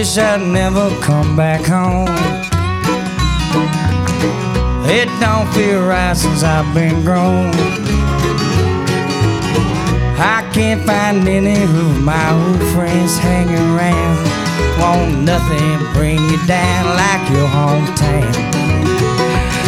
wish I'd never come back home. It don't feel right since I've been grown. I can't find any of my old friends hanging around. Won't nothing bring you down like your hometown.